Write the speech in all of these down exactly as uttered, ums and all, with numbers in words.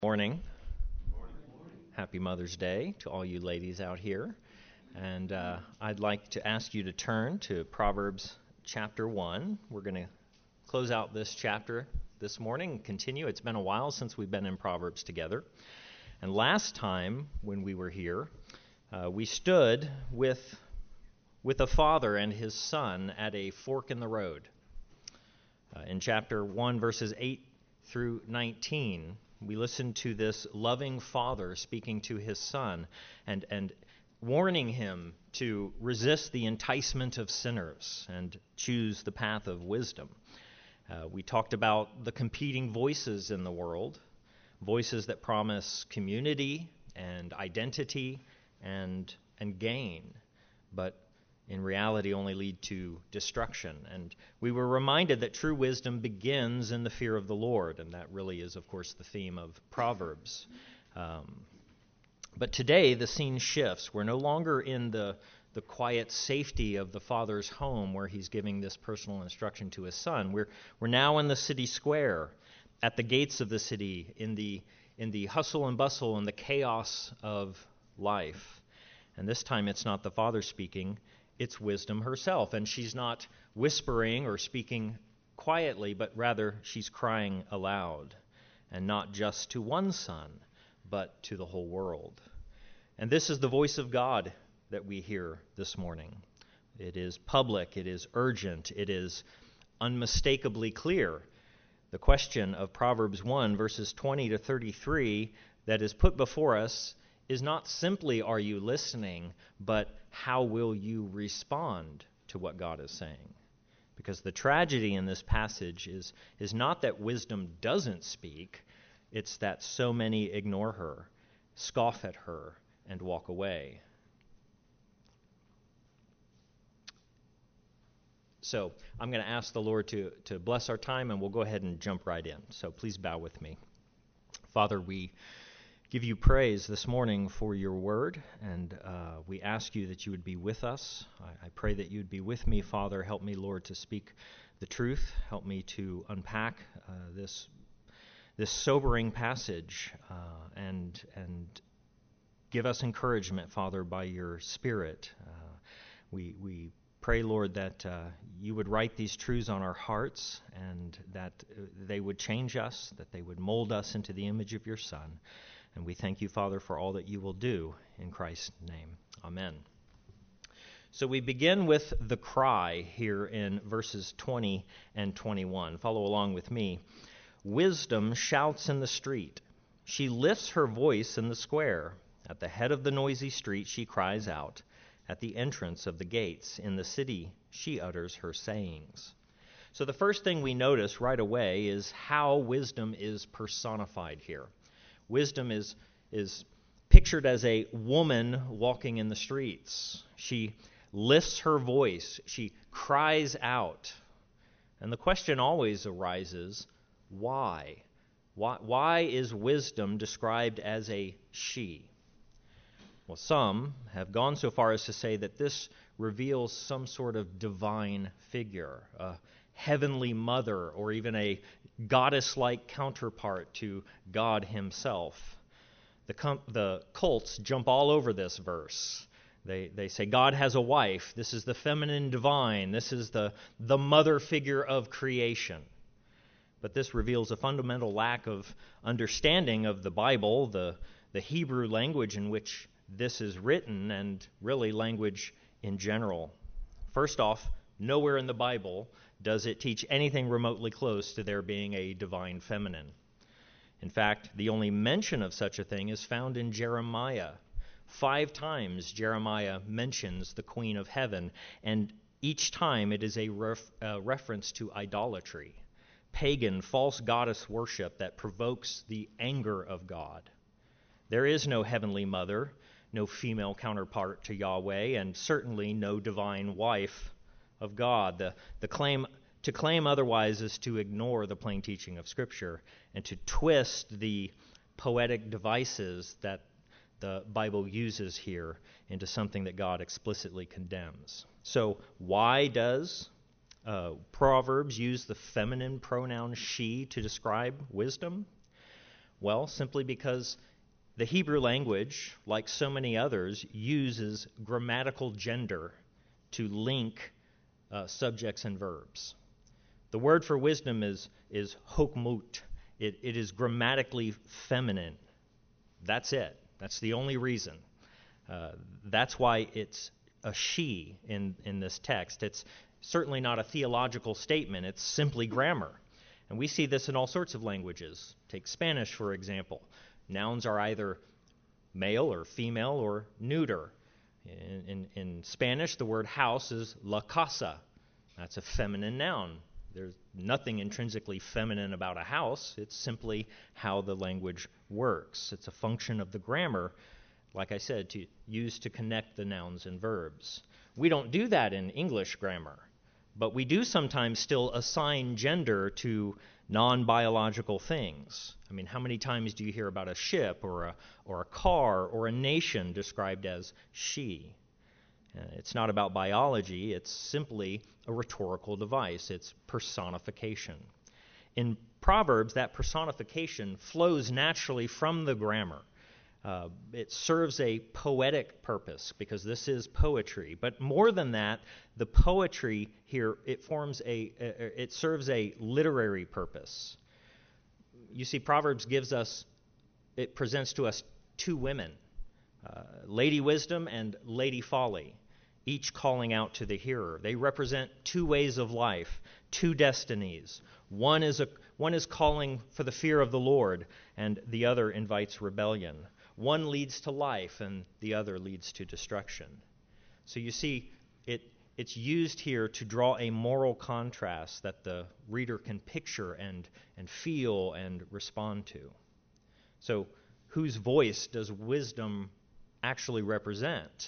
Morning. Happy Mother's Day to all you ladies out here. And uh, I'd like to ask you to turn to Proverbs chapter one. We're going to close out this chapter this morning and continue. It's been a while since we've been in Proverbs together. And last time when we were here, uh, we stood with, with a father and his son at a fork in the road. Uh, in chapter one, verses eight through nineteen, we listened to this loving father speaking to his son and, and warning him to resist the enticement of sinners and choose the path of wisdom. Uh, we talked about the competing voices in the world, voices that promise community and identity and, and gain, but in reality only lead to destruction. And we were reminded that true wisdom begins in the fear of the Lord, and that really is, of course, the theme of Proverbs. Um, but today the scene shifts. We're no longer in the, the quiet safety of the father's home where he's giving this personal instruction to his son. We're, we're now in the city square, at the gates of the city, in the, in the hustle and bustle and the chaos of life. And this time it's not the father speaking, it's wisdom herself, and she's not whispering or speaking quietly, but rather she's crying aloud, and not just to one son, but to the whole world. And this is the voice of God that we hear this morning. It is public, it is urgent, it is unmistakably clear. The question of Proverbs one, verses twenty to thirty-three, that is put before us is not simply, are you listening, but how will you respond to what God is saying? Because the tragedy in this passage is, is not that wisdom doesn't speak, it's that so many ignore her, scoff at her, and walk away. So I'm going to ask the Lord to, to bless our time, and we'll go ahead and jump right in. So please bow with me. Father, we give you praise this morning for your word, and uh, we ask you that you would be with us. I, I pray that you would be with me, Father. Help me, Lord, to speak the truth. Help me to unpack uh, this this sobering passage, uh, and and give us encouragement, Father, by your Spirit. Uh, we we pray, Lord, that uh, you would write these truths on our hearts, and that they would change us, that they would mold us into the image of your Son. And we thank you, Father, for all that you will do in Christ's name. Amen. So we begin with the cry here in verses twenty and twenty-one. Follow along with me. Wisdom shouts in the street. She lifts her voice in the square. At the head of the noisy street she cries out. At the entrance of the gates in the city she utters her sayings. So the first thing we notice right away is how wisdom is personified here. Wisdom is, is pictured as a woman walking in the streets. She lifts her voice. She cries out. And the question always arises, why? Why, why is wisdom described as a she? Well, some have gone so far as to say that this reveals some sort of divine figure, a heavenly mother, or even a goddess-like counterpart to God himself. The, com- the cults jump all over this verse. They they say God has a wife. This is the feminine divine. This is the, the mother figure of creation. But this reveals a fundamental lack of understanding of the Bible, the, the Hebrew language in which this is written, and really language in general. First off, nowhere in the Bible does it teach anything remotely close to there being a divine feminine. In fact, the only mention of such a thing is found in Jeremiah. Five times Jeremiah mentions the Queen of Heaven, and each time it is a ref- uh, reference to idolatry, pagan, false goddess worship that provokes the anger of God. There is no heavenly mother, no female counterpart to Yahweh, and certainly no divine wife of God. The, the claim to claim otherwise is to ignore the plain teaching of Scripture and to twist the poetic devices that the Bible uses here into something that God explicitly condemns. So why does uh, Proverbs use the feminine pronoun she to describe wisdom? Well, simply because the Hebrew language, like so many others, uses grammatical gender to link uh, subjects and verbs. The word for wisdom is, is hokmut. It, it is grammatically feminine. That's it. That's the only reason. Uh, that's why it's a she in, in this text. It's certainly not a theological statement. It's simply grammar. And we see this in all sorts of languages. Take Spanish, for example. Nouns are either male or female or neuter. In, in, in Spanish, the word house is la casa. That's a feminine noun. There's nothing intrinsically feminine about a house. It's simply how the language works. It's a function of the grammar, like I said, to use to connect the nouns and verbs. We don't do that in English grammar, but we do sometimes still assign gender to non-biological things. I mean, how many times do you hear about a ship or a or a car or a nation described as she? Uh, it's not about biology. It's simply a rhetorical device. It's personification. In Proverbs, that personification flows naturally from the grammar. Uh, it serves a poetic purpose because this is poetry. But more than that, the poetry here, it forms a, a it serves a literary purpose. You see, Proverbs gives us, it presents to us two women, uh, Lady Wisdom and Lady Folly, each calling out to the hearer. They represent two ways of life, two destinies. One is a one is calling for the fear of the Lord, and the other invites rebellion. One leads to life, and the other leads to destruction. So you see, it it's used here to draw a moral contrast that the reader can picture and, and feel and respond to. So whose voice does wisdom actually represent?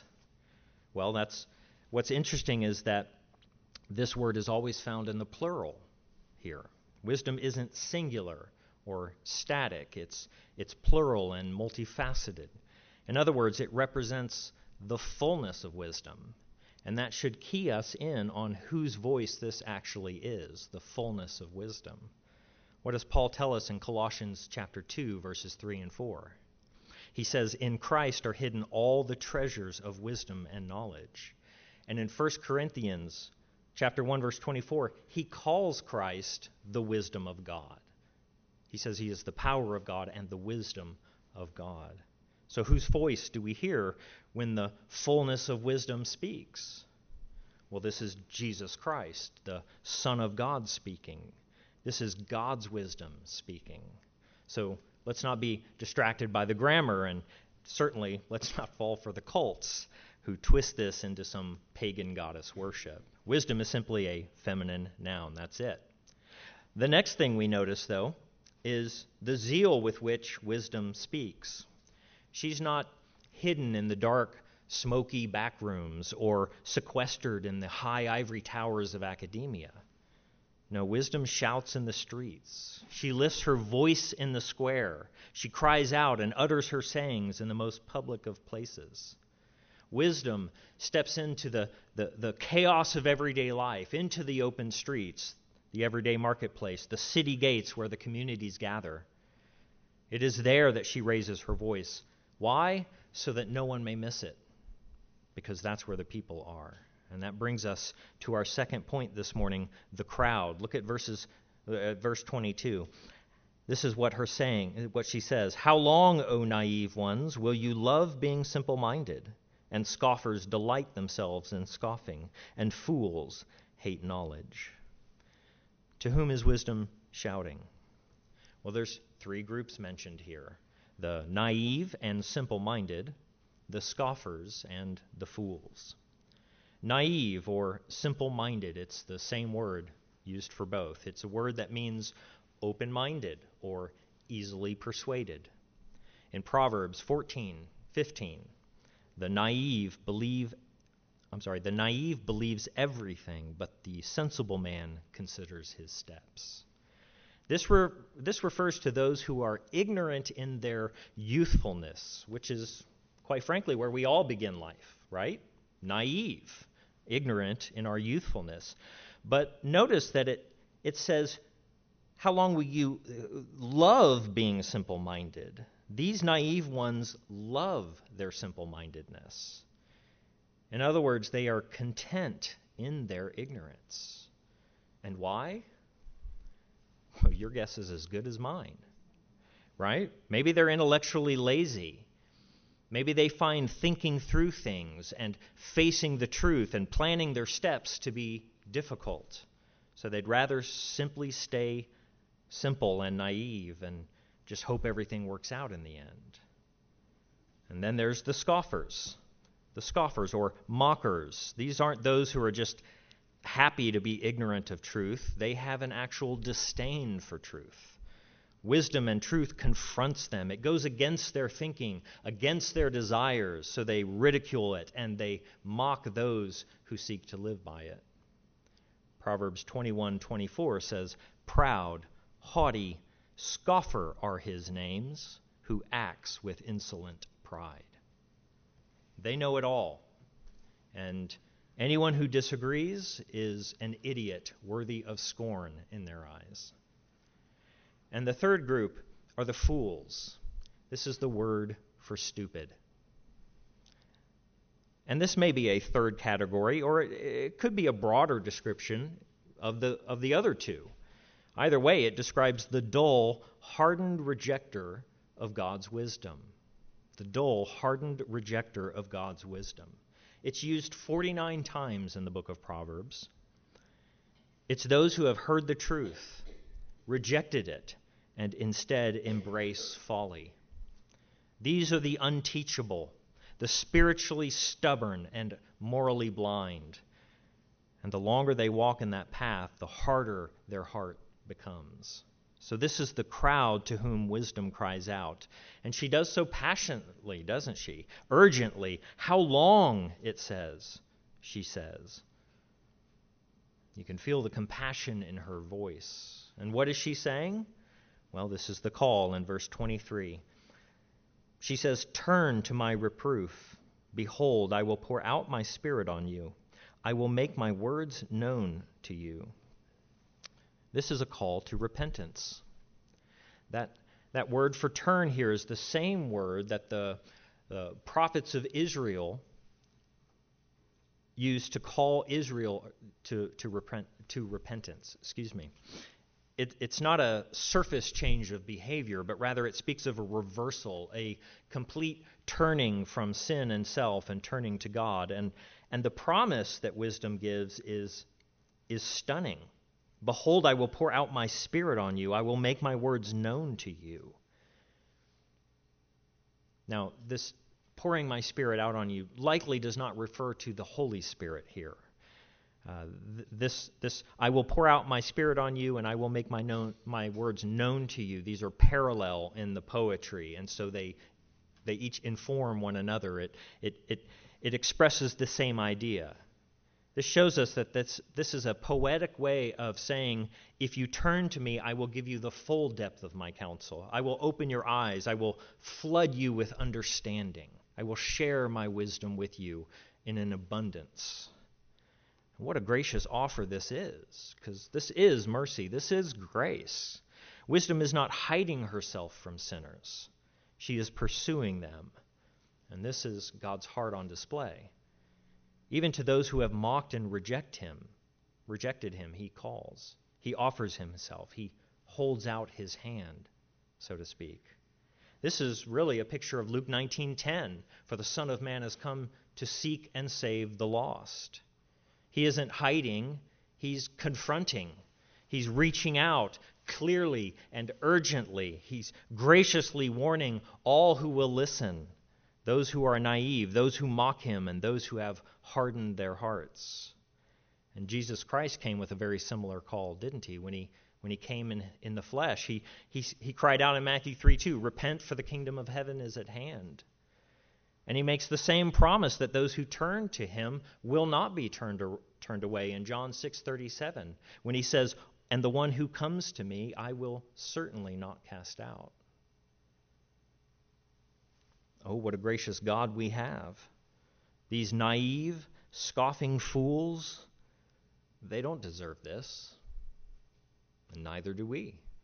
Well, that's what's interesting is that this word is always found in the plural here. Wisdom isn't singular or static. It's it's plural and multifaceted. In other words, it represents the fullness of wisdom. And that should key us in on whose voice this actually is, the fullness of wisdom. What does Paul tell us in Colossians chapter two, verses three and four? He says, "In Christ are hidden all the treasures of wisdom and knowledge." And in First Corinthians chapter one, verse twenty-four, he calls Christ the wisdom of God. He says he is the power of God and the wisdom of God. So whose voice do we hear when the fullness of wisdom speaks? Well, this is Jesus Christ, the Son of God, speaking. This is God's wisdom speaking. So let's not be distracted by the grammar, and certainly let's not fall for the cults who twist this into some pagan goddess worship. Wisdom is simply a feminine noun. That's it. The next thing we notice, though, is the zeal with which wisdom speaks. She's not hidden in the dark, smoky back rooms or sequestered in the high ivory towers of academia. No, wisdom shouts in the streets. She lifts her voice in the square. She cries out and utters her sayings in the most public of places. Wisdom steps into the, the, the chaos of everyday life, into the open streets, the everyday marketplace, the city gates where the communities gather. It is there that she raises her voice. Why? So that no one may miss it, because that's where the people are. And that brings us to our second point this morning, the crowd. Look at verses, uh, verse twenty-two. This is what her saying, what she says. "How long, O naive ones, will you love being simple-minded? And scoffers delight themselves in scoffing, and fools hate knowledge." To whom is wisdom shouting? Well, there's three groups mentioned here: the naive and simple-minded, the scoffers, and the fools. Naive or simple-minded, it's the same word used for both. It's a word that means open-minded or easily persuaded. In Proverbs fourteen fifteen, the naive believe I'm sorry, the naive believes everything, but the sensible man considers his steps. This, re- this refers to those who are ignorant in their youthfulness, which is, quite frankly, where we all begin life, right? Naive, ignorant in our youthfulness. But notice that it, it says, How long will you love being simple-minded? These naive ones love their simple-mindedness. In other words, they are content in their ignorance. And why? Well, your guess is as good as mine, right? Maybe they're intellectually lazy. Maybe they find thinking through things and facing the truth and planning their steps to be difficult. So they'd rather simply stay simple and naive and just hope everything works out in the end. And then there's the scoffers. The scoffers or mockers. These aren't those who are just happy to be ignorant of truth. They have an actual disdain for truth. Wisdom and truth confronts them. It goes against their thinking, against their desires, so they ridicule it and they mock those who seek to live by it. Proverbs twenty-one twenty-four says, "Proud, haughty, scoffer are his names, who acts with insolent pride." They know it all, and anyone who disagrees is an idiot worthy of scorn in their eyes. And the third group are the fools. This is the word for stupid. And this may be a third category, or it, it could be a broader description of the of the other two. Either way, it describes the dull, hardened rejecter of God's wisdom. The dull, hardened rejecter of God's wisdom. It's used forty-nine times in the book of Proverbs. It's those who have heard the truth, rejected it, and instead embrace folly. These are the unteachable, the spiritually stubborn and morally blind. And the longer they walk in that path, the harder their heart becomes. So this is the crowd to whom wisdom cries out. And she does so passionately, doesn't she? Urgently. How long, it says, she says. You can feel the compassion in her voice. And what is she saying? Well, this is the call in verse twenty-three. She says, "Turn to my reproof. Behold, I will pour out my spirit on you. I will make my words known to you." This is a call to repentance. That, that word for turn here is the same word that the, the prophets of Israel used to call Israel to, to, repent, to repentance. Excuse me. It, it's not a surface change of behavior, but rather it speaks of a reversal, a complete turning from sin and self and turning to God. And, and the promise that wisdom gives is, is stunning. "Behold, I will pour out my spirit on you. I will make my words known to you." Now, this pouring my spirit out on you likely does not refer to the Holy Spirit here. Uh, th- this, this, "I will pour out my spirit on you, and I will make my known, my words known to you." These are parallel in the poetry, and so they, they each inform one another. It, it, it, it expresses the same idea. This shows us that this, this is a poetic way of saying, if you turn to me, I will give you the full depth of my counsel. I will open your eyes. I will flood you with understanding. I will share my wisdom with you in an abundance. What a gracious offer this is, because this is mercy. This is grace. Wisdom is not hiding herself from sinners. She is pursuing them. And this is God's heart on display. Even to those who have mocked and reject him, rejected him, he calls. He offers himself. He holds out his hand, so to speak. This is really a picture of Luke nineteen ten, "For the Son of Man has come to seek and save the lost." He isn't hiding, he's confronting. He's reaching out clearly and urgently. He's graciously warning all who will listen, those who are naive, those who mock him, and those who have hardened their hearts. And Jesus Christ came with a very similar call, didn't he? When he when he came in, in the flesh, he, he he cried out in Matthew three two, "Repent, for the kingdom of heaven is at hand." And he makes the same promise that those who turn to him will not be turned or, turned away in John six thirty-seven, when he says, "And the one who comes to me, I will certainly not cast out." Oh, what a gracious God we have. These naive, scoffing fools, they don't deserve this, and neither do we.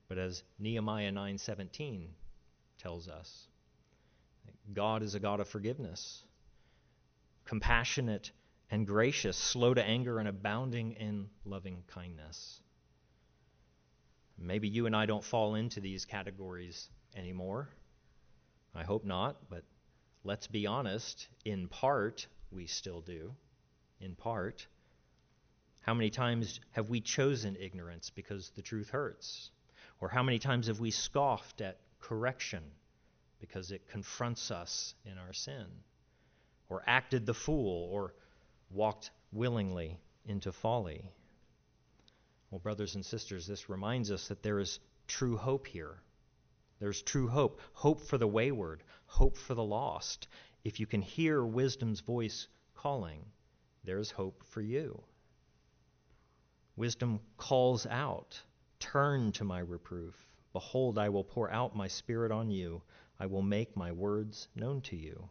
But as Nehemiah nine seventeen tells us, God is a God of forgiveness, compassionate and gracious, slow to anger and abounding in loving kindness. Maybe you and I don't fall into these categories anymore. I hope not, but let's be honest, in part, we still do. In part. How many times have we chosen ignorance because the truth hurts? Or how many times have we scoffed at correction because it confronts us in our sin? Or acted the fool, or walked willingly into folly? Well, brothers and sisters, this reminds us that there is true hope here. There's true hope. Hope for the wayward. Hope for the lost. If you can hear wisdom's voice calling, there is hope for you. Wisdom calls out, "Turn to my reproof. Behold, I will pour out my spirit on you. I will make my words known to you."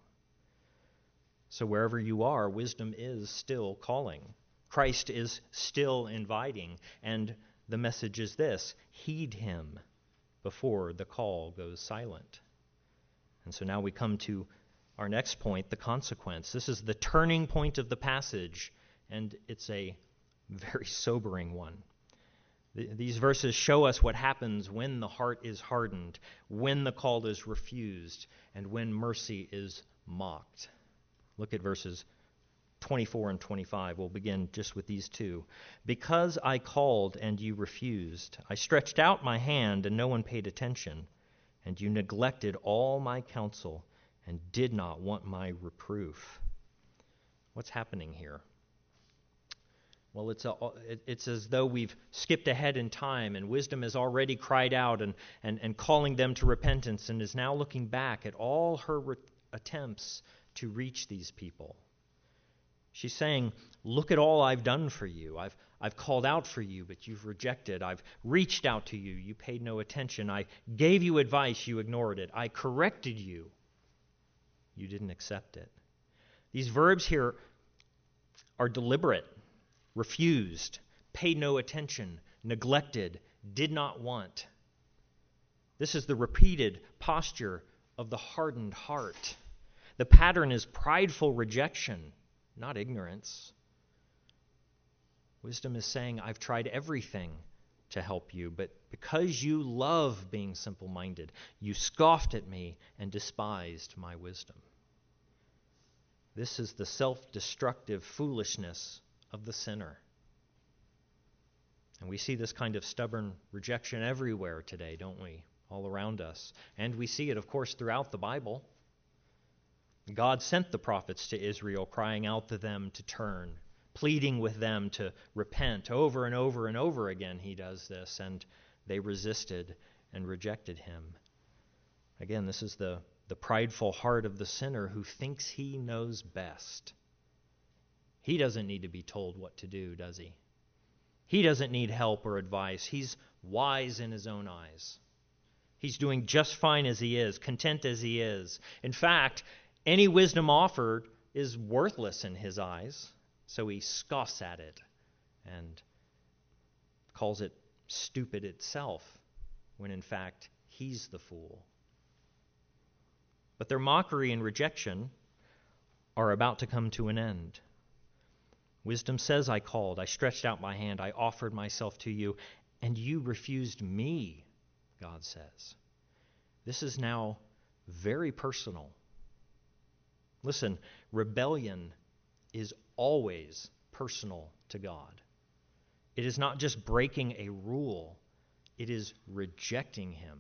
So wherever you are, wisdom is still calling. Christ is still inviting. And the message is this: heed him before the call goes silent. And so now we come to our next point, the consequence. This is the turning point of the passage, and it's a very sobering one. These verses show us what happens when the heart is hardened, when the call is refused, and when mercy is mocked. Look at verses twenty-four and twenty-five. We'll begin just with these two. "Because I called and you refused, I stretched out my hand and no one paid attention, and you neglected all my counsel and did not want my reproof." What's happening here? Well, it's, a, it's as though we've skipped ahead in time, and wisdom has already cried out and, and, and calling them to repentance, and is now looking back at all her re- attempts to reach these people. She's saying, look at all I've done for you. I've, I've called out for you, but you've rejected. I've reached out to you. You paid no attention. I gave you advice. You ignored it. I corrected you. You didn't accept it. These verbs here are deliberate. Refused, paid no attention, neglected, did not want. This is the repeated posture of the hardened heart. The pattern is prideful rejection, not ignorance. Wisdom is saying, I've tried everything to help you, but because you love being simple-minded, you scoffed at me and despised my wisdom. This is the self-destructive foolishness of the sinner. And we see this kind of stubborn rejection everywhere today, don't we? All around us. And we see it, of course, throughout the Bible. God sent the prophets to Israel, crying out to them to turn, pleading with them to repent. Over and over and over again he does this, and they resisted and rejected him. Again, this is the, the prideful heart of the sinner who thinks he knows best. He doesn't need to be told what to do, does he? He doesn't need help or advice. He's wise in his own eyes. He's doing just fine as he is, content as he is. In fact, any wisdom offered is worthless in his eyes, so he scoffs at it and calls it stupid itself, when in fact he's the fool. But their mockery and rejection are about to come to an end. Wisdom says, I called, I stretched out my hand, I offered myself to you, and you refused me, God says. This is now very personal. Listen, rebellion is always personal to God. It is not just breaking a rule, it is rejecting him.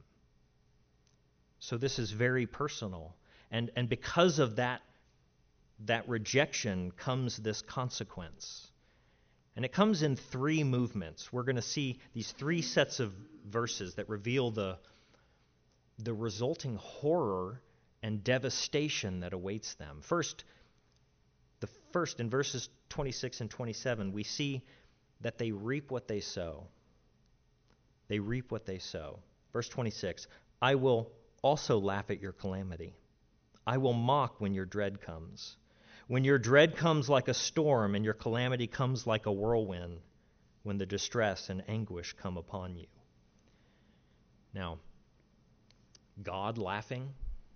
So this is very personal. And, and because of that that rejection comes this consequence. And it comes in three movements. We're going to see these three sets of verses that reveal the, the resulting horror and devastation that awaits them. First, the first in verses twenty-six and twenty-seven, we see that they reap what they sow. They reap what they sow. Verse twenty-six, I will also laugh at your calamity. I will mock when your dread comes. When your dread comes like a storm and your calamity comes like a whirlwind, when the distress and anguish come upon you. Now, God laughing?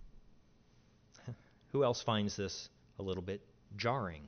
Who else finds this a little bit jarring?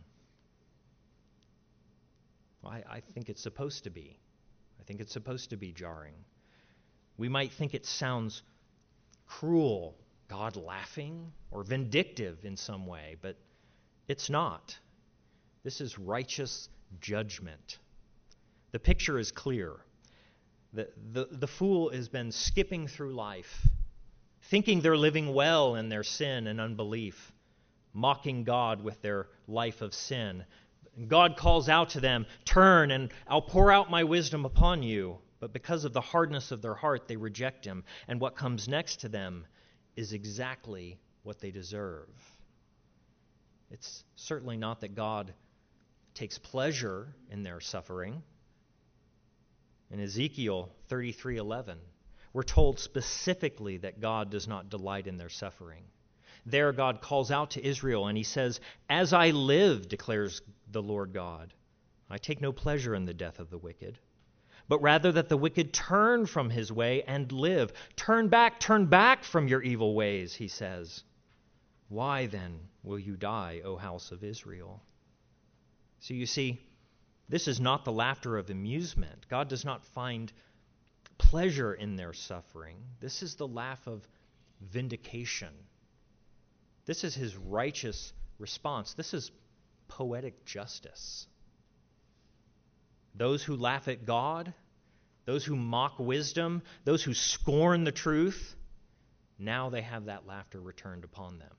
Well, I, I think it's supposed to be. I think it's supposed to be jarring. We might think it sounds cruel, God laughing, or vindictive in some way, but it's not. This is righteous judgment. The picture is clear. The, the, the fool has been skipping through life, thinking they're living well in their sin and unbelief, mocking God with their life of sin. God calls out to them, "Turn, and I'll pour out my wisdom upon you." But because of the hardness of their heart, they reject him. And what comes next to them is exactly what they deserve. It's certainly not that God takes pleasure in their suffering. In Ezekiel thirty-three eleven, we're told specifically that God does not delight in their suffering. There, God calls out to Israel, and he says, "As I live, declares the Lord God, I take no pleasure in the death of the wicked, but rather that the wicked turn from his way and live. Turn back, turn back from your evil ways," he says. "Why then will you die, O house of Israel?" So you see, this is not the laughter of amusement. God does not find pleasure in their suffering. This is the laugh of vindication. This is his righteous response. This is poetic justice. Those who laugh at God, those who mock wisdom, those who scorn the truth, now they have that laughter returned upon them.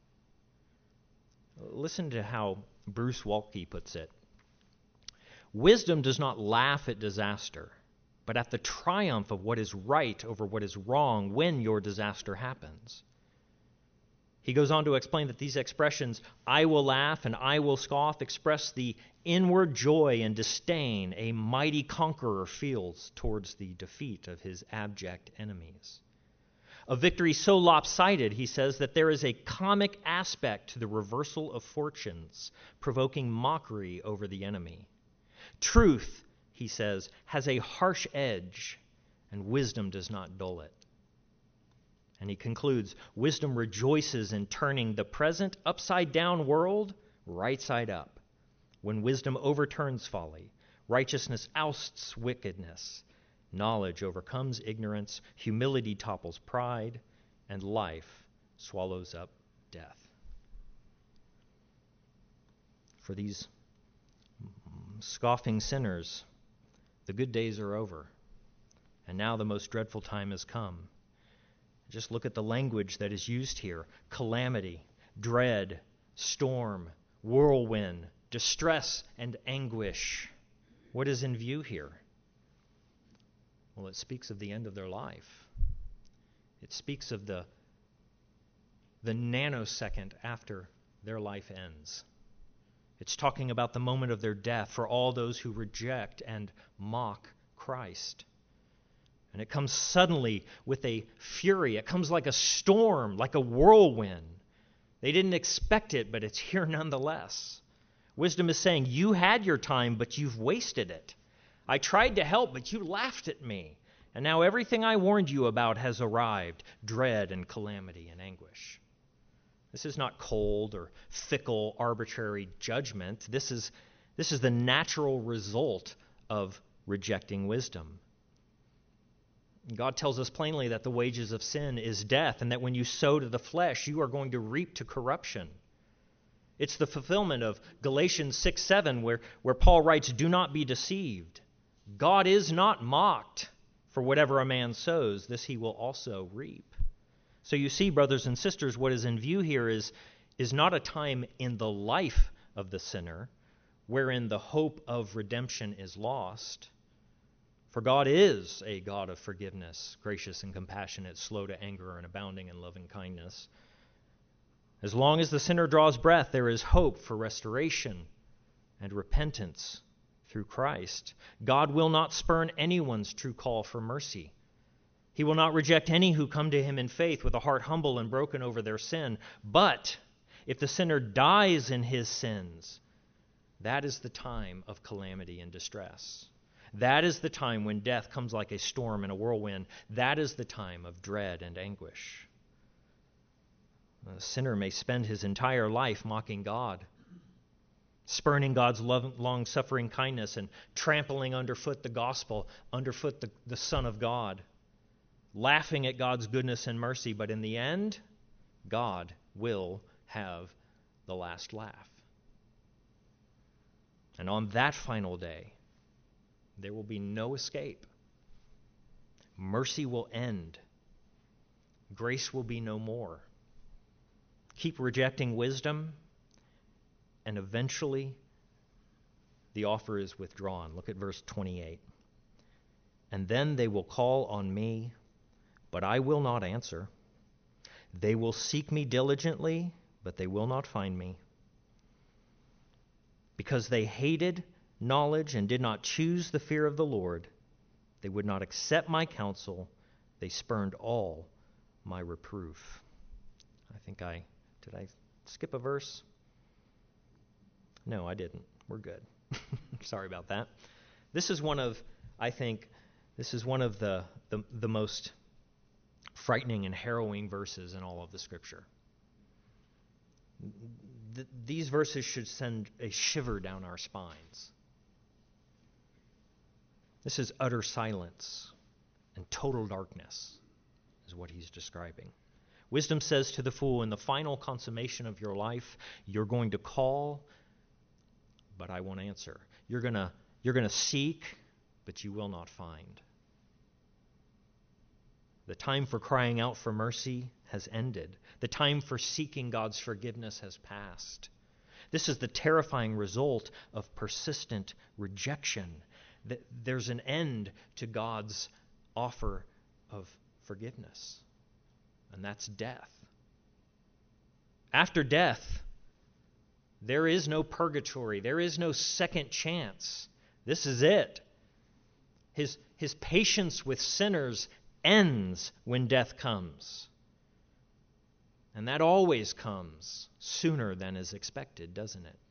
Listen to how Bruce Waltke puts it. Wisdom does not laugh at disaster, but at the triumph of what is right over what is wrong when your disaster happens. He goes on to explain that these expressions, "I will laugh" and "I will scoff," express the inward joy and disdain a mighty conqueror feels towards the defeat of his abject enemies. A victory so lopsided, he says, that there is a comic aspect to the reversal of fortunes, provoking mockery over the enemy. Truth, he says, has a harsh edge, and wisdom does not dull it. And he concludes, wisdom rejoices in turning the present upside-down world right side up. When wisdom overturns folly, righteousness ousts wickedness, knowledge overcomes ignorance, humility topples pride, and life swallows up death. For these scoffing sinners, the good days are over, and now the most dreadful time has come. Just look at the language that is used here. Calamity, dread, storm, whirlwind, distress, and anguish. What is in view here? Well, it speaks of the end of their life. It speaks of the, the nanosecond after their life ends. It's talking about the moment of their death for all those who reject and mock Christ. And it comes suddenly with a fury. It comes like a storm, like a whirlwind. They didn't expect it, but it's here nonetheless. Wisdom is saying, you had your time, but you've wasted it. I tried to help, but you laughed at me. And now everything I warned you about has arrived, dread and calamity and anguish. This is not cold or fickle, arbitrary judgment. This is, this is the natural result of rejecting wisdom. God tells us plainly that the wages of sin is death, and that when you sow to the flesh, you are going to reap to corruption. It's the fulfillment of Galatians six seven, where, where Paul writes, "Do not be deceived. God is not mocked. For whatever a man sows, this he will also reap." So you see, brothers and sisters, what is in view here is, is not a time in the life of the sinner wherein the hope of redemption is lost. For God is a God of forgiveness, gracious and compassionate, slow to anger and abounding in loving kindness. As long as the sinner draws breath, there is hope for restoration and repentance through Christ. God will not spurn anyone's true call for mercy. He will not reject any who come to him in faith with a heart humble and broken over their sin. But if the sinner dies in his sins, that is the time of calamity and distress. That is the time when death comes like a storm and a whirlwind. That is the time of dread and anguish. A sinner may spend his entire life mocking God, spurning God's long-suffering kindness and trampling underfoot the gospel, underfoot the, the Son of God, laughing at God's goodness and mercy. But in the end, God will have the last laugh. And on that final day, there will be no escape. Mercy will end. Grace will be no more. Keep rejecting wisdom, and eventually the offer is withdrawn. Look at verse twenty-eight. And then they will call on me, but I will not answer. They will seek me diligently, but they will not find me. Because they hated knowledge and did not choose the fear of the Lord, they would not accept my counsel. They spurned all my reproof. I think I, did I skip a verse? No, I didn't. We're good. Sorry about that. This is one of, I think, this is one of the, the, the most frightening and harrowing verses in all of the Scripture. Th- these verses should send a shiver down our spines. This is utter silence and total darkness, is what he's describing. Wisdom says to the fool, in the final consummation of your life, you're going to call, but I won't answer. You're going to you're going to seek, but you will not find. The time for crying out for mercy has ended. The time for seeking God's forgiveness has passed. This is the terrifying result of persistent rejection. There's an end to God's offer of forgiveness, and that's death. After death, there is no purgatory. There is no second chance. This is it. His, his patience with sinners ends when death comes. And that always comes sooner than is expected, doesn't it?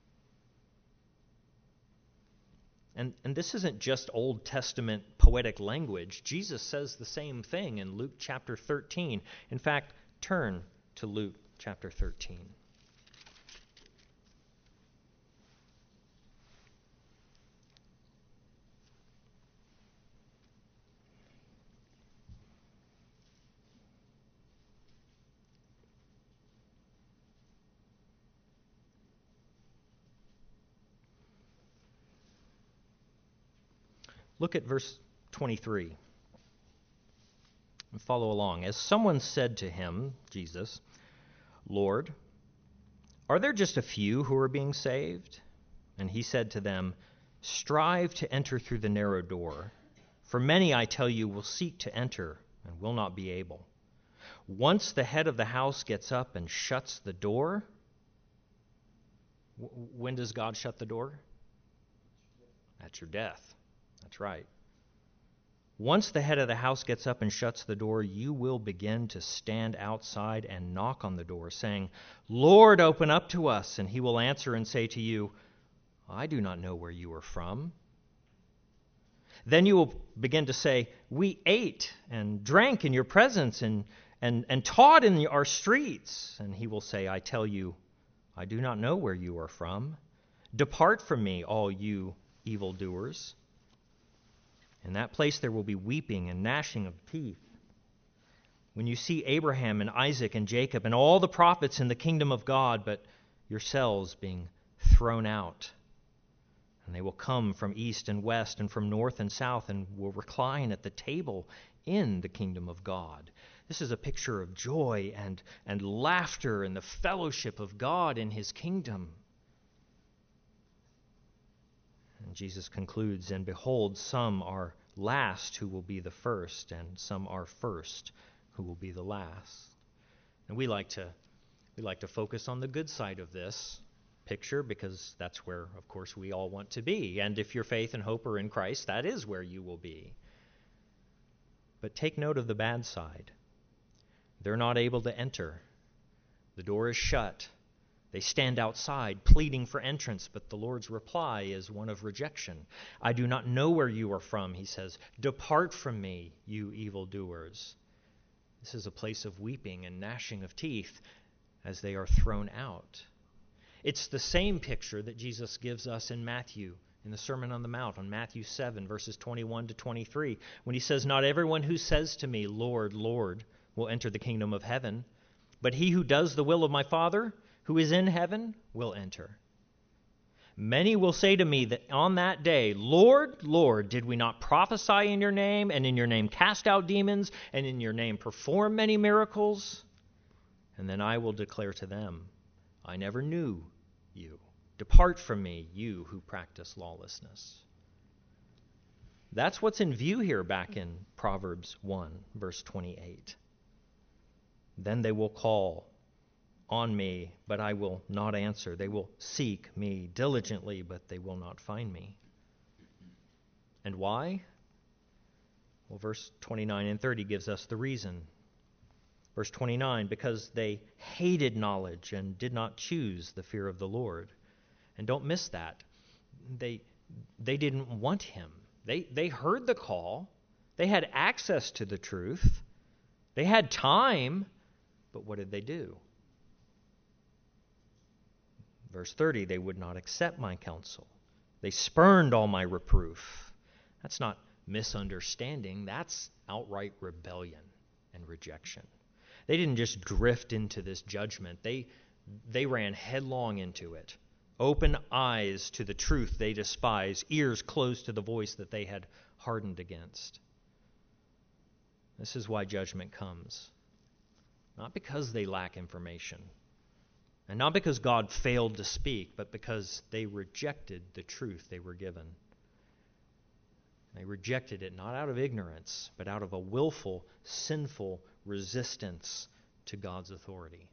And, and this isn't just Old Testament poetic language. Jesus says the same thing in Luke chapter thirteen. In fact, turn to Luke chapter thirteen. Look at verse twenty-three and follow along. As someone said to him, Jesus, Lord, are there just a few who are being saved? And he said to them, strive to enter through the narrow door. For many, I tell you, will seek to enter and will not be able. Once the head of the house gets up and shuts the door, w- when does God shut the door? At your death. That's right. Once the head of the house gets up and shuts the door, you will begin to stand outside and knock on the door, saying, Lord, open up to us. And he will answer and say to you, I do not know where you are from. Then you will begin to say, we ate and drank in your presence and, and, and taught in our streets. And he will say, I tell you, I do not know where you are from. Depart from me, all you evildoers. In that place there will be weeping and gnashing of teeth. When you see Abraham and Isaac and Jacob and all the prophets in the kingdom of God, but yourselves being thrown out. And they will come from east and west and from north and south and will recline at the table in the kingdom of God. This is a picture of joy and, and laughter and the fellowship of God in his kingdom. And Jesus concludes, and behold, some are last who will be the first, and some are first who will be the last. And we like to we like to focus on the good side of this picture because that's where, of course, we all want to be. And if your faith and hope are in Christ, that is where you will be. But take note of the bad side. They're not able to enter. The door is shut. They stand outside, pleading for entrance, but the Lord's reply is one of rejection. I do not know where you are from, he says. Depart from me, you evildoers. This is a place of weeping and gnashing of teeth as they are thrown out. It's the same picture that Jesus gives us in Matthew, in the Sermon on the Mount, on Matthew seven, verses twenty-one to twenty-three, when he says, Not everyone who says to me, Lord, Lord, will enter the kingdom of heaven, but he who does the will of my Father, who is in heaven, will enter. Many will say to me that on that day, Lord, Lord, did we not prophesy in your name, and in your name cast out demons, and in your name perform many miracles? And then I will declare to them, I never knew you. Depart from me, you who practice lawlessness. That's what's in view here back in Proverbs one, verse twenty-eight. Then they will call on me, but I will not answer. They will seek me diligently, but they will not find me. And why? Well, verse twenty-nine and thirty gives us the reason. Verse twenty-nine, because they hated knowledge and did not choose the fear of the Lord. And don't miss that. They they didn't want him. They they heard the call. They had access to the truth. They had time, but what did they do? Verse thirty, they would not accept my counsel. They spurned all my reproof. That's not misunderstanding. That's outright rebellion and rejection. They didn't just drift into this judgment. They, they ran headlong into it. Open eyes to the truth they despise, ears closed to the voice that they had hardened against. This is why judgment comes. Not because they lack information, and not because God failed to speak, but because they rejected the truth they were given. They rejected it not out of ignorance, but out of a willful, sinful resistance to God's authority.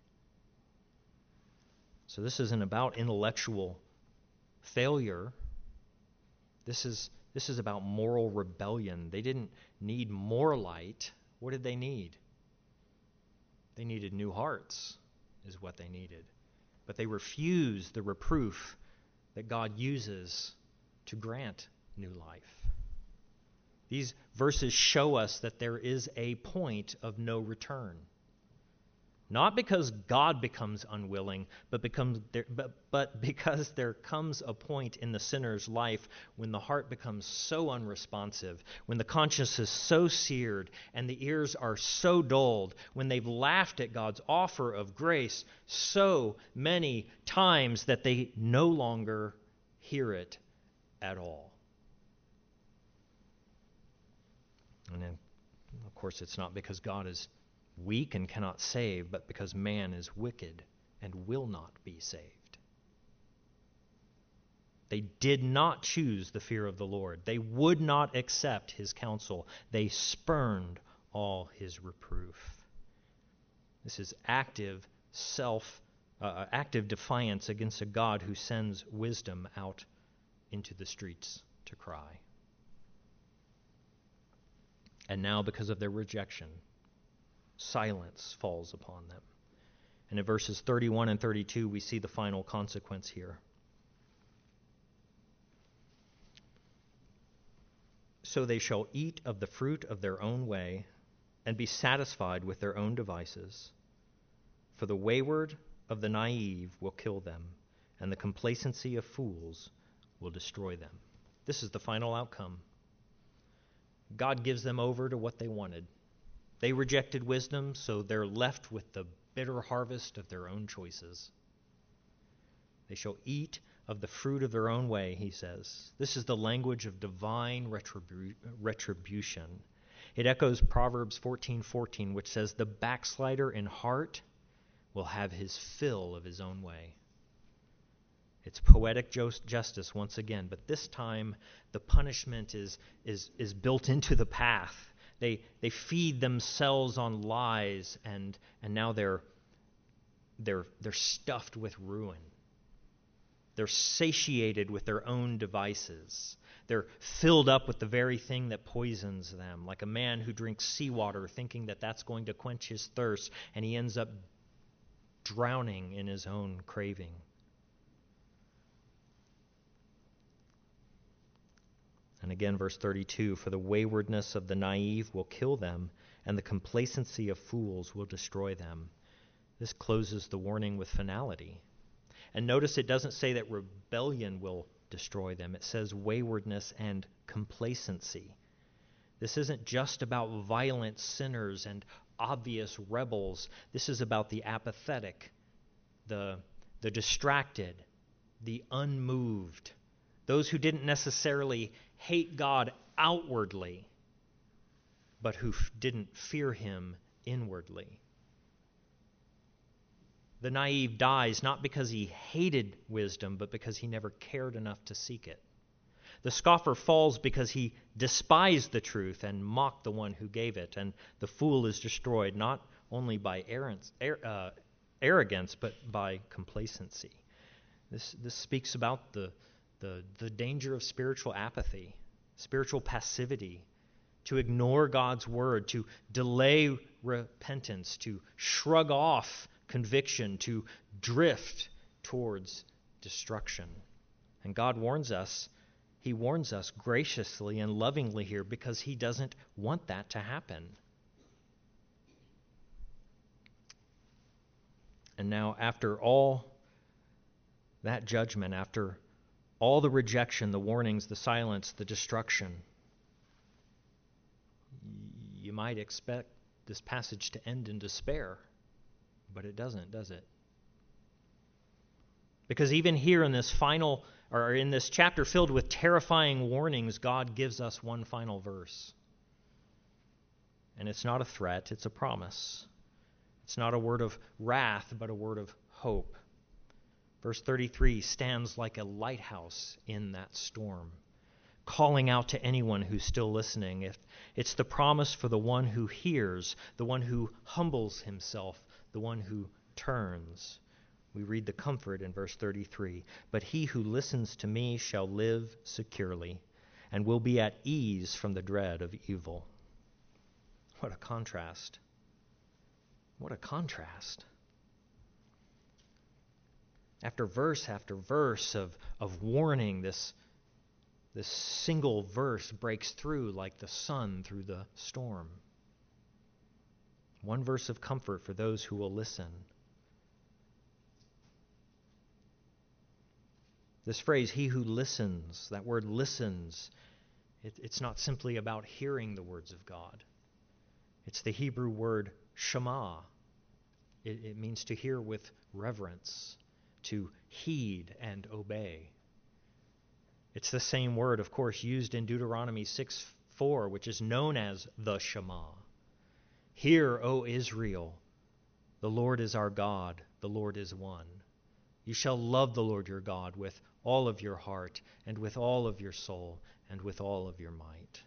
So this isn't about intellectual failure. This is, this is about moral rebellion. They didn't need more light. What did they need? They needed new hearts, is what they needed. But they refused the reproof that God uses to grant new life. These verses show us that there is a point of no return. Not because God becomes unwilling, but, becomes there, but, but because there comes a point in the sinner's life when the heart becomes so unresponsive, when the conscience is so seared and the ears are so dulled, when they've laughed at God's offer of grace so many times that they no longer hear it at all. And then, of course, it's not because God is weak and cannot save, but because man is wicked and will not be saved. They did not choose the fear of the Lord. They would not accept his counsel. They spurned all his reproof. This is active self, uh, active defiance against a God who sends wisdom out into the streets to cry. And now, because of their rejection, silence falls upon them. And in verses thirty-one and thirty-two, we see the final consequence here. So they shall eat of the fruit of their own way and be satisfied with their own devices. For the wayward of the naive will kill them, and the complacency of fools will destroy them. This is the final outcome. God gives them over to what they wanted. They rejected wisdom, so they're left with the bitter harvest of their own choices. They shall eat of the fruit of their own way, he says. This is the language of divine retribu- retribution. It echoes Proverbs fourteen fourteen, which says, "The backslider in heart will have his fill of his own way." It's poetic justice once again, but this time the punishment is, is, is built into the path. They they feed themselves on lies, and and now they're they're they're stuffed with ruin. They're satiated with their own devices. They're filled up with the very thing that poisons them, like a man who drinks seawater thinking that that's going to quench his thirst, and he ends up drowning in his own craving. And again, verse thirty-two, for the waywardness of the naive will kill them, and the complacency of fools will destroy them. This closes the warning with finality. And notice it doesn't say that rebellion will destroy them. It says waywardness and complacency. This isn't just about violent sinners and obvious rebels. This is about the apathetic, the, the distracted, the unmoved, those who didn't necessarily hate God outwardly, but who f- didn't fear him inwardly. The naive dies not because he hated wisdom, but because he never cared enough to seek it. The scoffer falls because he despised the truth and mocked the one who gave it. And the fool is destroyed not only by arrogance, uh, arrogance but by complacency. This, this speaks about the, the, the danger of spiritual apathy, spiritual passivity, to ignore God's word, to delay repentance, to shrug off conviction, to drift towards destruction. And God warns us, he warns us graciously and lovingly here because he doesn't want that to happen. And now, after all that judgment, after all the rejection, the warnings, the silence, the destruction, you might expect this passage to end in despair. But it doesn't, does it? Because even here in this final, or in this chapter filled with terrifying warnings, God gives us one final verse. And it's not a threat, it's a promise. It's not a word of wrath, but a word of hope. Verse thirty-three stands like a lighthouse in that storm, calling out to anyone who's still listening. If it's the promise for the one who hears, the one who humbles himself, the one who turns. We read the comfort in verse thirty-three. But he who listens to me shall live securely and will be at ease from the dread of evil. What a contrast. What a contrast. After verse after verse of, of warning, this, this single verse breaks through like the sun through the storm. One verse of comfort for those who will listen. This phrase, he who listens, that word listens, it, it's not simply about hearing the words of God. It's the Hebrew word shema. It, it means to hear with reverence, to heed and obey. It's the same word, of course, used in Deuteronomy six four, which is known as the Shema. Hear, O Israel, the Lord is our God, the Lord is one. You shall love the Lord your God with all of your heart and with all of your soul and with all of your might.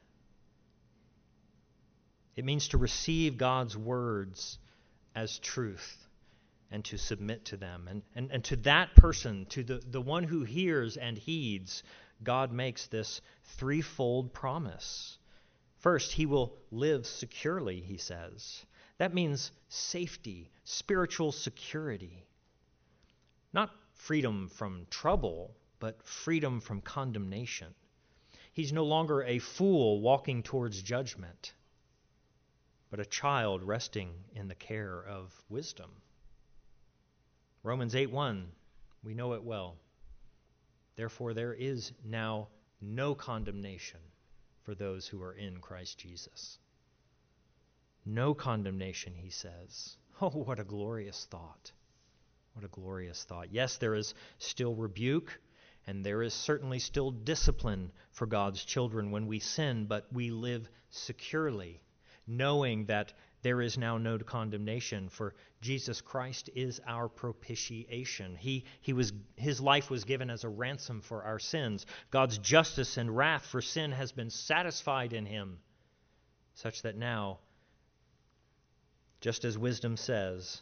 It means to receive God's words as truth and to submit to them. And, and, and to that person, to the, the one who hears and heeds, God makes this threefold promise. First, he will live securely, he says. That means safety, spiritual security. Not freedom from trouble, but freedom from condemnation. He's no longer a fool walking towards judgment, but a child resting in the care of wisdom. Romans eight one, we know it well. Therefore, there is now no condemnation for those who are in Christ Jesus. No condemnation, he says. Oh, what a glorious thought. What a glorious thought. Yes, there is still rebuke, and there is certainly still discipline for God's children when we sin, but we live securely, knowing that there is now no condemnation, for Jesus Christ is our propitiation. He, he was, his life was given as a ransom for our sins. God's justice and wrath for sin has been satisfied in him, such that now, just as wisdom says,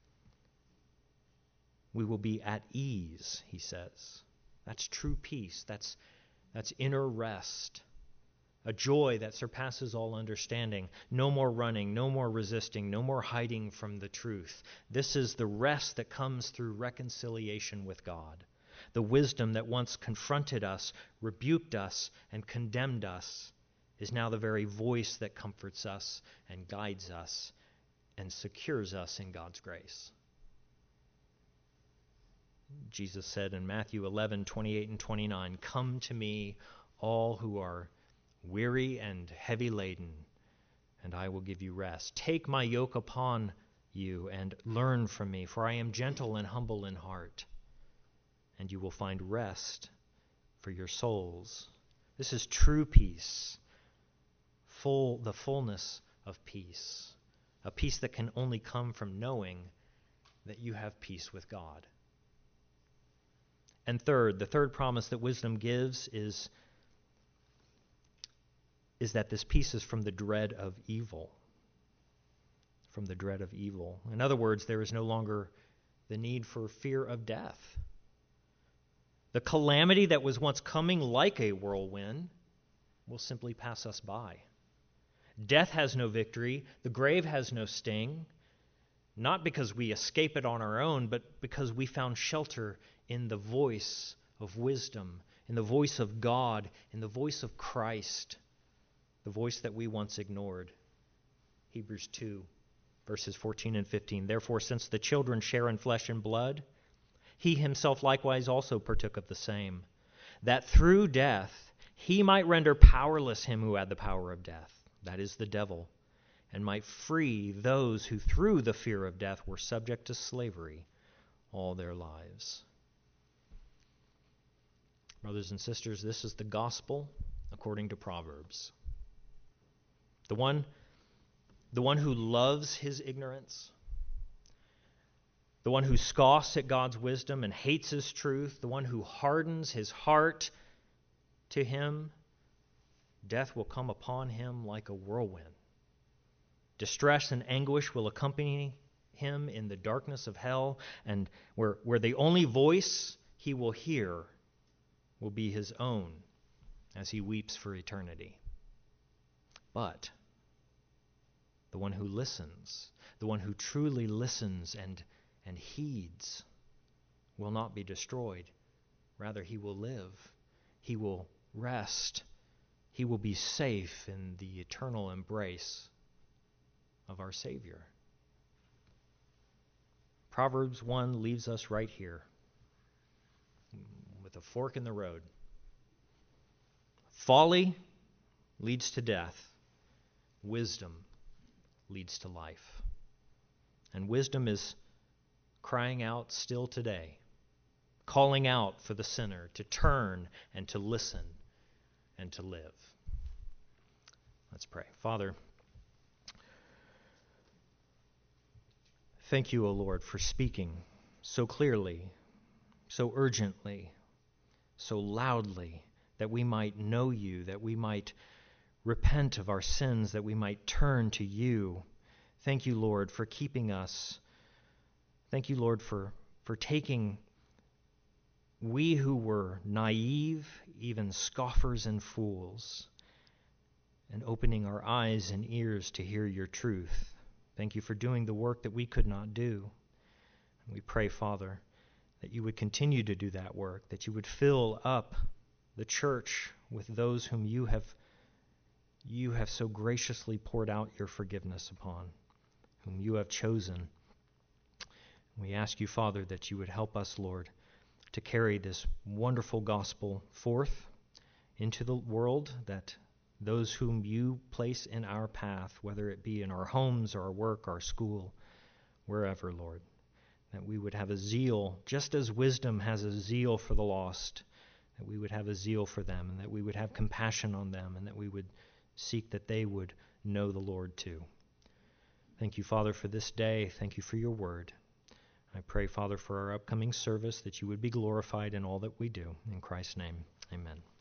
we will be at ease, he says. That's true peace. That's, that's inner rest. a joy that surpasses all understanding. No more running, no more resisting, no more hiding from the truth. This is the rest that comes through reconciliation with God. The wisdom that once confronted us, rebuked us, and condemned us is now the very voice that comforts us and guides us and secures us in God's grace. Jesus said in Matthew eleven, twenty-eight and twenty-nine, "Come to me, all who are weary and heavy laden, and I will give you rest. Take my yoke upon you and learn from me, for I am gentle and humble in heart, and you will find rest for your souls." This is true peace, full the fullness of peace, a peace that can only come from knowing that you have peace with God. And third, the third promise that wisdom gives is is that this peace is from the dread of evil. From the dread of evil. In other words, there is no longer the need for fear of death. The calamity that was once coming like a whirlwind will simply pass us by. Death has no victory. The grave has no sting. Not because we escape it on our own, but because we found shelter in the voice of wisdom, in the voice of God, in the voice of Christ. The voice that we once ignored. Hebrews two, verses fourteen and fifteen. "Therefore, since the children share in flesh and blood, he himself likewise also partook of the same, that through death he might render powerless him who had the power of death, that is, the devil, and might free those who through the fear of death were subject to slavery all their lives." Brothers and sisters, this is the gospel according to Proverbs. The one, the one who loves his ignorance, the one who scoffs at God's wisdom and hates his truth, the one who hardens his heart to him, death will come upon him like a whirlwind. Distress and anguish will accompany him in the darkness of hell, and where, where the only voice he will hear will be his own as he weeps for eternity. But the one who listens, the one who truly listens and, and heeds, will not be destroyed. Rather, he will live. He will rest. He will be safe in the eternal embrace of our Savior. Proverbs one leaves us right here with a fork in the road. Folly leads to death. Wisdom leads to life. And wisdom is crying out still today, calling out for the sinner to turn and to listen and to live. Let's pray. Father, thank you, O Lord, for speaking so clearly, so urgently, so loudly, that we might know you, that we might repent of our sins, that we might turn to you. Thank you, Lord, for keeping us. Thank you, Lord, for, for taking we who were naive, even scoffers and fools, and opening our eyes and ears to hear your truth. Thank you for doing the work that we could not do. And we pray, Father, that you would continue to do that work, that you would fill up the church with those whom you have you have so graciously poured out your forgiveness upon, whom you have chosen. We ask you, Father, that you would help us, Lord, to carry this wonderful gospel forth into the world, that those whom you place in our path, whether it be in our homes, our work, our school, wherever, Lord, that we would have a zeal, just as wisdom has a zeal for the lost, that we would have a zeal for them, and that we would have compassion on them, and that we would seek that they would know the Lord too. Thank you, Father, for this day. Thank you for your word. I pray, Father, for our upcoming service, that you would be glorified in all that we do. In Christ's name, amen.